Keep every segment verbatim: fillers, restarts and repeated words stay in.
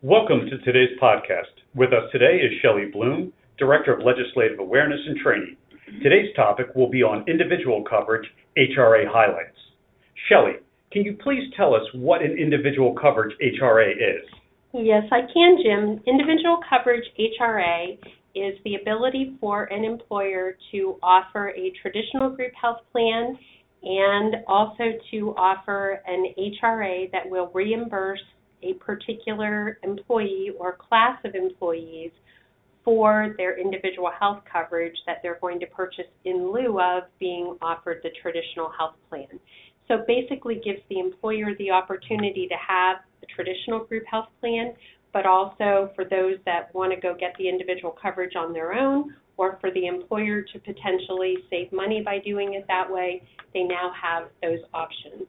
Welcome to today's podcast. With us today is Shelley Bloom, Director of Legislative Awareness and Training. Today's topic will be on individual coverage, H R A highlights. Shelley, can you please tell us what an individual coverage H R A is? Yes, I can, Jim. Individual coverage H R A is the ability for an employer to offer a traditional group health plan and also to offer an H R A that will reimburse a particular employee or class of employees for their individual health coverage that they're going to purchase in lieu of being offered the traditional health plan. So basically gives the employer the opportunity to have a traditional group health plan, but also for those that want to go get the individual coverage on their own, or for the employer to potentially save money by doing it that way, they now have those options.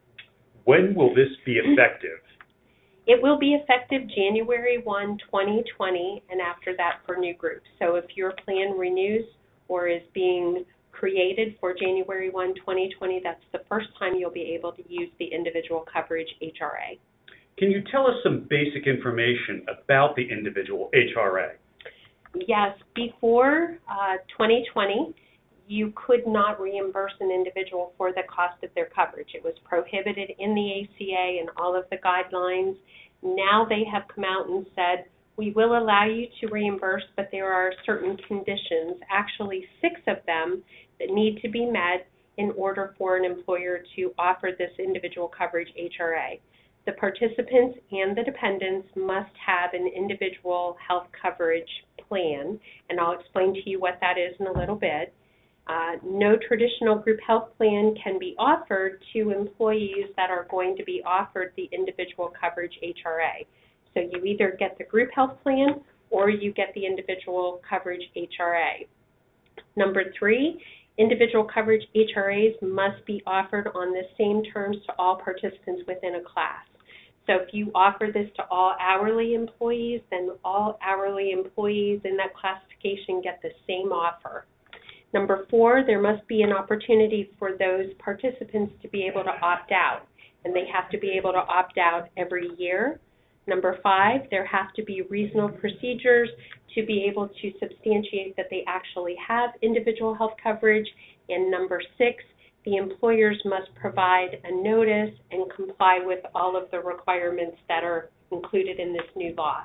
When will this be effective? It will be effective January first, twenty twenty, and after that for new groups. So if your plan renews or is being created for January first, twenty twenty, that's the first time you'll be able to use the individual coverage H R A. Can you tell us some basic information about the individual H R A? Yes, before uh, twenty twenty, you could not reimburse an individual for the cost of their coverage. It was prohibited in the A C A and all of the guidelines. Now they have come out and said, we will allow you to reimburse, but there are certain conditions, actually six of them, that need to be met in order for an employer to offer this individual coverage H R A. The participants and the dependents must have an individual health coverage plan, and I'll explain to you what that is in a little bit. Uh, no traditional group health plan can be offered to employees that are going to be offered the individual coverage H R A. So you either get the group health plan or you get the individual coverage H R A. Number three, individual coverage H R As must be offered on the same terms to all participants within a class. So if you offer this to all hourly employees, then all hourly employees in that classification get the same offer. Number four, there must be an opportunity for those participants to be able to opt out, and they have to be able to opt out every year. Number five, there have to be reasonable procedures to be able to substantiate that they actually have individual health coverage. And number six, the employers must provide a notice and comply with all of the requirements that are included in this new law.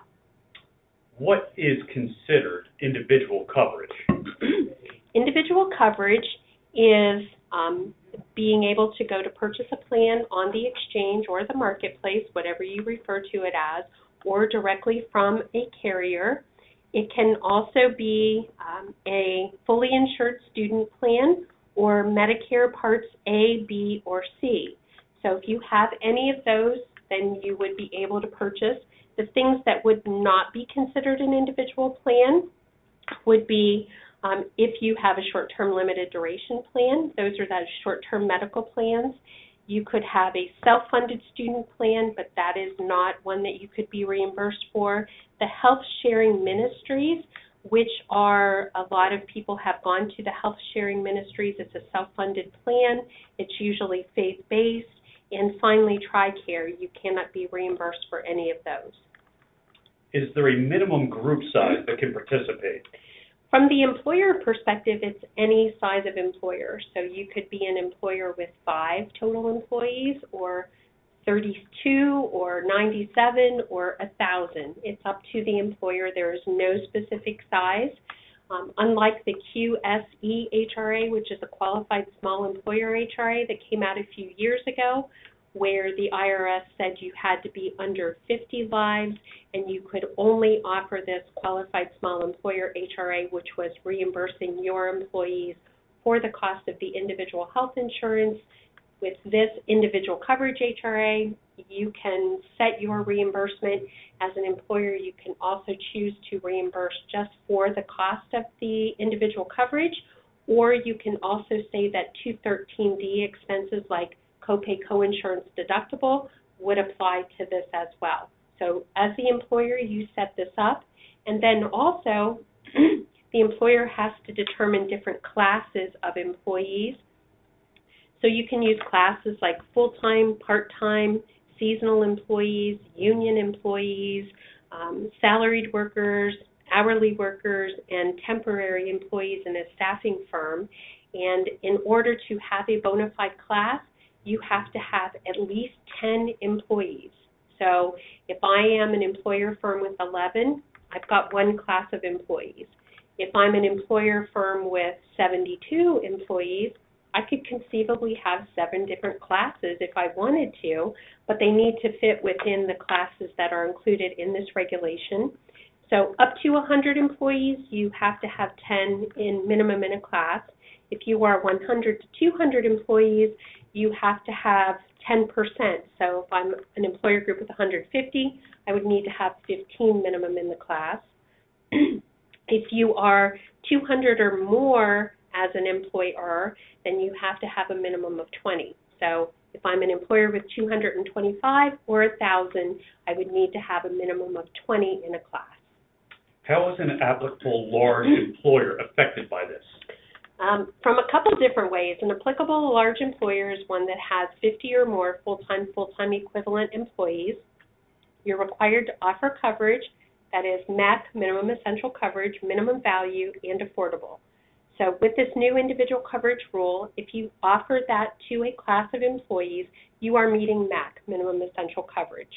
What is considered individual coverage? Individual coverage is um, being able to go to purchase a plan on the exchange or the marketplace, whatever you refer to it as, or directly from a carrier. It can also be um, a fully insured student plan or Medicare Parts A, B, or C. So if you have any of those, then you would be able to purchase. The things that would not be considered an individual plan would be Um, if you have a short-term limited duration plan, those are those short-term medical plans. You could have a self-funded student plan, but that is not one that you could be reimbursed for. The health sharing ministries, which are a lot of people have gone to the health sharing ministries. It's a self-funded plan. It's usually faith-based. And finally, TRICARE. You cannot be reimbursed for any of those. Is there a minimum group size that can participate? From the employer perspective, it's any size of employer. So you could be an employer with five total employees or thirty-two or ninety-seven or one thousand. It's up to the employer. There is no specific size. Um, unlike the Q S E H R A, which is a qualified small employer H R A that came out a few years ago, where the I R S said you had to be under fifty lives and you could only offer this qualified small employer H R A, which was reimbursing your employees for the cost of the individual health insurance. With this individual coverage H R A, you can set your reimbursement. As an employer, you can also choose to reimburse just for the cost of the individual coverage, or you can also say that two thirteen D expenses like copay, coinsurance, deductible would apply to this as well. So as the employer, you set this up, and then also the employer has to determine different classes of employees. So you can use classes like full-time, part-time, seasonal employees, union employees, um, salaried workers, hourly workers, and temporary employees in a staffing firm. And in order to have a bona fide class, you have to have at least ten employees. So if I am an employer firm with eleven, I've got one class of employees. If I'm an employer firm with seventy-two employees, I could conceivably have seven different classes if I wanted to, but they need to fit within the classes that are included in this regulation. So up to one hundred employees, you have to have ten in minimum in a class. If you are one hundred to two hundred employees, you have to have ten percent. So if I'm an employer group with one hundred fifty, I would need to have fifteen minimum in the class. If you are two hundred or more as an employer, then you have to have a minimum of twenty. So if I'm an employer with two hundred twenty-five or one thousand, I would need to have a minimum of twenty in a class. How is an applicable large employer affected by this? Um, from a couple different ways. An applicable large employer is one that has fifty or more full-time, full-time equivalent employees. You're required to offer coverage that is M A C, minimum essential coverage, minimum value, and affordable. So with this new individual coverage rule, if you offer that to a class of employees, you are meeting M A C, minimum essential coverage.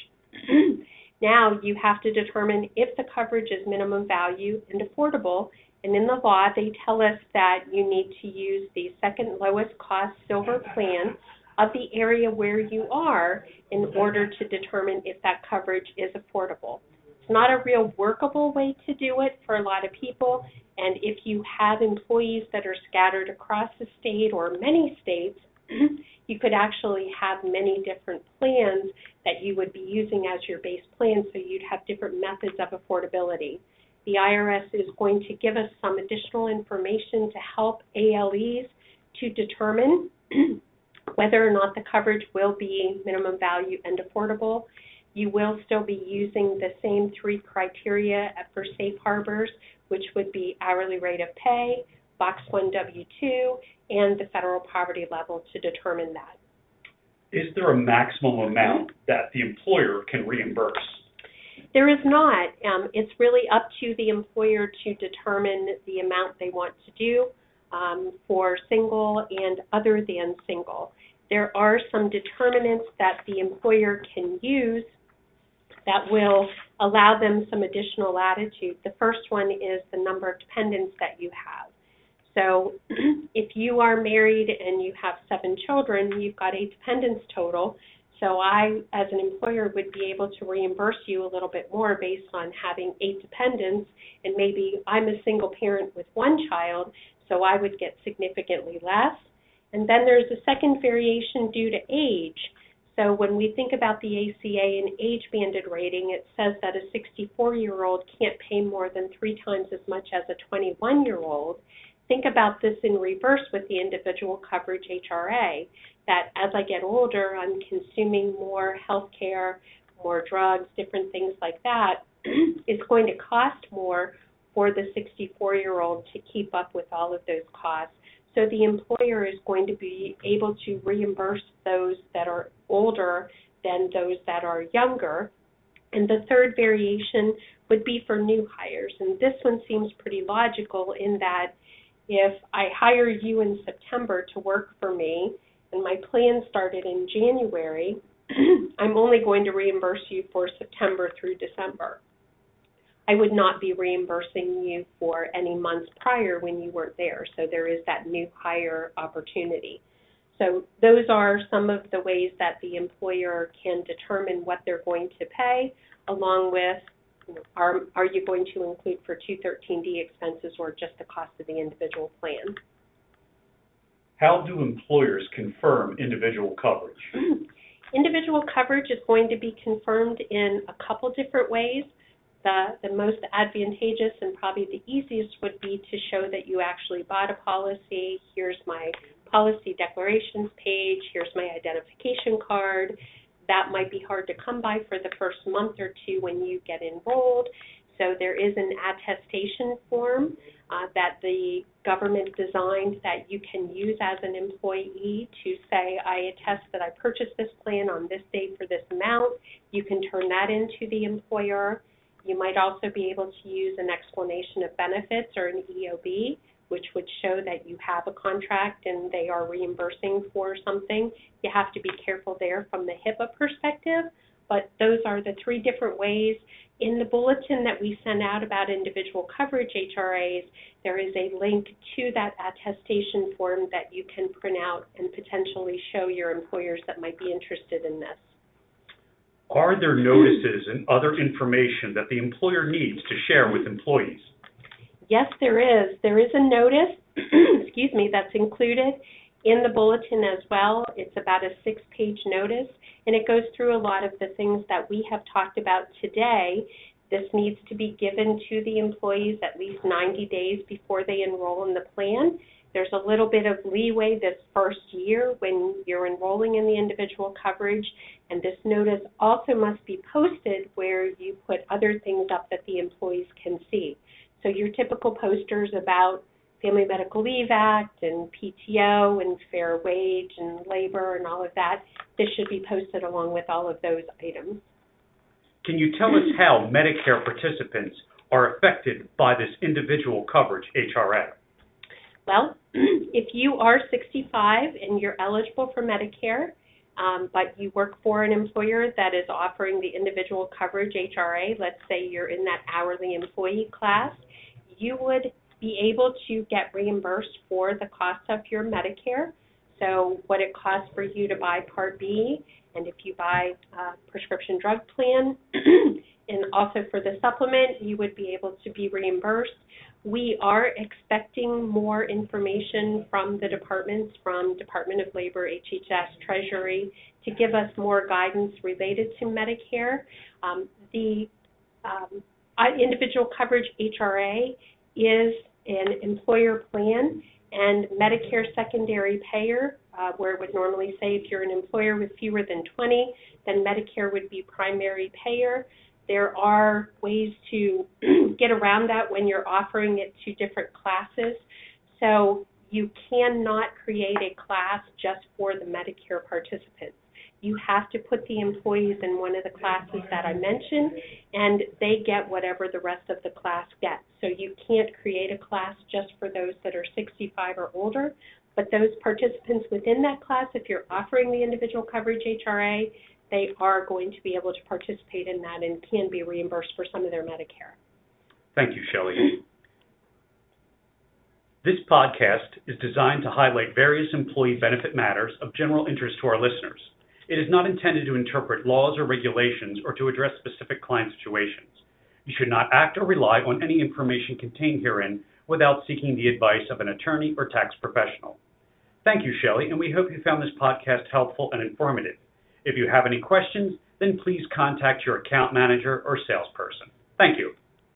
Now you have to determine if the coverage is minimum value and affordable, and in the law they tell us that you need to use the second lowest cost silver plan of the area where you are in order to determine if that coverage is affordable. It's not a real workable way to do it for a lot of people, and if you have employees that are scattered across the state or many states, you could actually have many different plans that you would be using as your base plan, so you'd have different methods of affordability. The I R S is going to give us some additional information to help A L Es to determine whether or not the coverage will be minimum value and affordable. You will still be using the same three criteria for safe harbors, which would be hourly rate of pay, Box one W two, and the federal poverty level to determine that. Is there a maximum amount that the employer can reimburse? There is not. Um, it's really up to the employer to determine the amount they want to do um, for single and other than single. There are some determinants that the employer can use that will allow them some additional latitude. The first one is the number of dependents that you have. So if you are married and you have seven children, you've got eight dependents total. So I, as an employer, would be able to reimburse you a little bit more based on having eight dependents, and maybe I'm a single parent with one child, so I would get significantly less. And then there's a second variation due to age. So when we think about the A C A and age-banded rating, it says that a sixty-four-year-old can't pay more than three times as much as a twenty-one-year-old. Think about this in reverse with the individual coverage H R A, that as I get older, I'm consuming more health care, more drugs, different things like that. It's going to cost more for the sixty-four-year-old to keep up with all of those costs. So the employer is going to be able to reimburse those that are older than those that are younger. And the third variation would be for new hires. And this one seems pretty logical in that if I hire you in September to work for me and my plan started in January, I'm only going to reimburse you for September through December. I would not be reimbursing you for any months prior when you weren't there. So there is that new hire opportunity. So those are some of the ways that the employer can determine what they're going to pay, along with, you know, are, are you going to include for two thirteen D expenses or just the cost of the individual plan. How do employers confirm individual coverage? Individual coverage is going to be confirmed in a couple different ways. The, the most advantageous and probably the easiest would be to show that you actually bought a policy. Here's my policy declarations page. Here's my identification card. That might be hard to come by for the first month or two when you get enrolled. So there is an attestation form uh, that the government designed that you can use as an employee to say, I attest that I purchased this plan on this date for this amount. You can turn that into the employer. You might also be able to use an explanation of benefits or an E O B, which would show that you have a contract and they are reimbursing for something. You have to be careful there from the HIPAA perspective, but those are the three different ways. In the bulletin that we send out about individual coverage H R As, there is a link to that attestation form that you can print out and potentially show your employers that might be interested in this. Are there notices and other information that the employer needs to share with employees? Yes, there is. There is a notice, excuse me, that's included in the bulletin as well. It's about a six-page notice, and it goes through a lot of the things that we have talked about today. This needs to be given to the employees at least ninety days before they enroll in the plan. There's a little bit of leeway this first year when you're enrolling in the individual coverage, and this notice also must be posted where you put other things up that the employees can see. So your typical posters about Family Medical Leave Act and P T O and fair wage and labor and all of that, this should be posted along with all of those items. Can you tell us how Medicare participants are affected by this individual coverage H R A? Well, if you are sixty-five and you're eligible for Medicare, um, but you work for an employer that is offering the individual coverage H R A, let's say you're in that hourly employee class, you would be able to get reimbursed for the cost of your Medicare. So what it costs for you to buy Part B, and if you buy a prescription drug plan, and also for the supplement, you would be able to be reimbursed. We are expecting more information from the departments, from Department of Labor, H H S, Treasury, to give us more guidance related to Medicare. Um, the um, individual coverage H R A is an employer plan, and Medicare secondary payer, uh, where it would normally say if you're an employer with fewer than twenty, then Medicare would be primary payer. There are ways to get around that when you're offering it to different classes. So you cannot create a class just for the Medicare participants. You have to put the employees in one of the classes that I mentioned, and they get whatever the rest of the class gets. So you can't create a class just for those that are sixty-five or older, but those participants within that class, if you're offering the individual coverage H R A, they are going to be able to participate in that and can be reimbursed for some of their Medicare. Thank you, Shelley. This podcast is designed to highlight various employee benefit matters of general interest to our listeners. It is not intended to interpret laws or regulations or to address specific client situations. You should not act or rely on any information contained herein without seeking the advice of an attorney or tax professional. Thank you, Shelley, and we hope you found this podcast helpful and informative. If you have any questions, then please contact your account manager or salesperson. Thank you.